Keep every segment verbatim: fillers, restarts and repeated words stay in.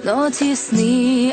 но тесны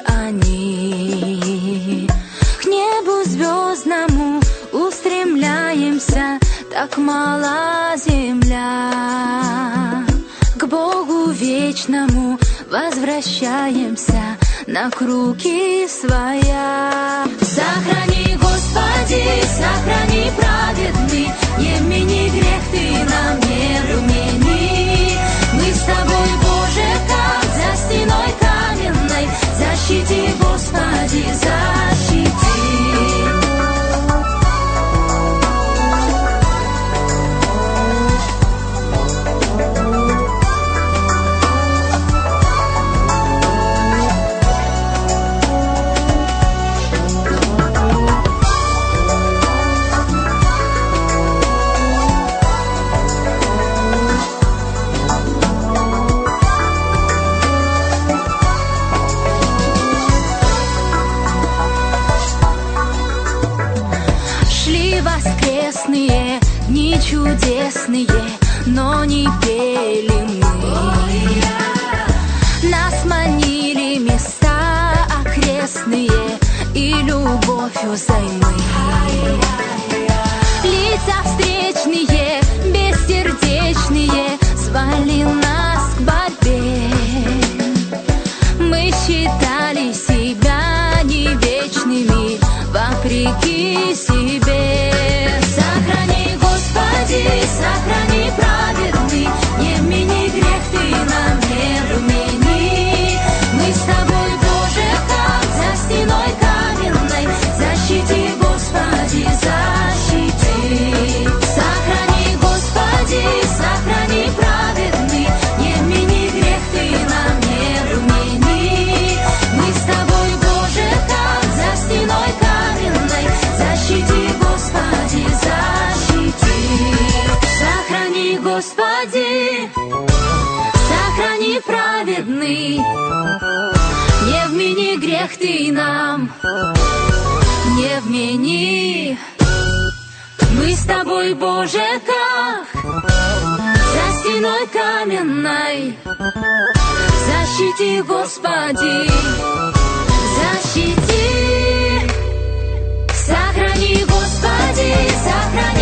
они. К небу звездному устремляемся, так мала земля. К Богу вечному возвращаемся на круги своя. Сохрани, Господи, сохрани, праведный, не вмени грех Ты нам, не вмени. Мы с Тобой, Боже, как за стеной каменной, защити, Господи, защити. Воскресные дни чудесные, но не пели мы. Нас манили места окрестные и любовью займы. Лица встречные, бессердечные звали нас к борьбе. Мы считали себя не вечными, вопреки себе. Сохрани, Господи, сохрани, праведный, не вмени грех Ты нам, не вмени. Мы с Тобой, Боже, как за стеной каменной, защити, Господи, защити. Сохрани, Господи, сохрани, праведный, не вмени грех Ты нам, не вмени. Мы с Тобой, Боже, как за стеной каменной, защити, Господи, защити. Сохрани, Господи, сохрани, праведный, не вмени грех Ты нам, не вмени. Мы с Тобой, Боже, как за стеной каменной, защити, Господи, защити. Сохрани, Господи, сохрани.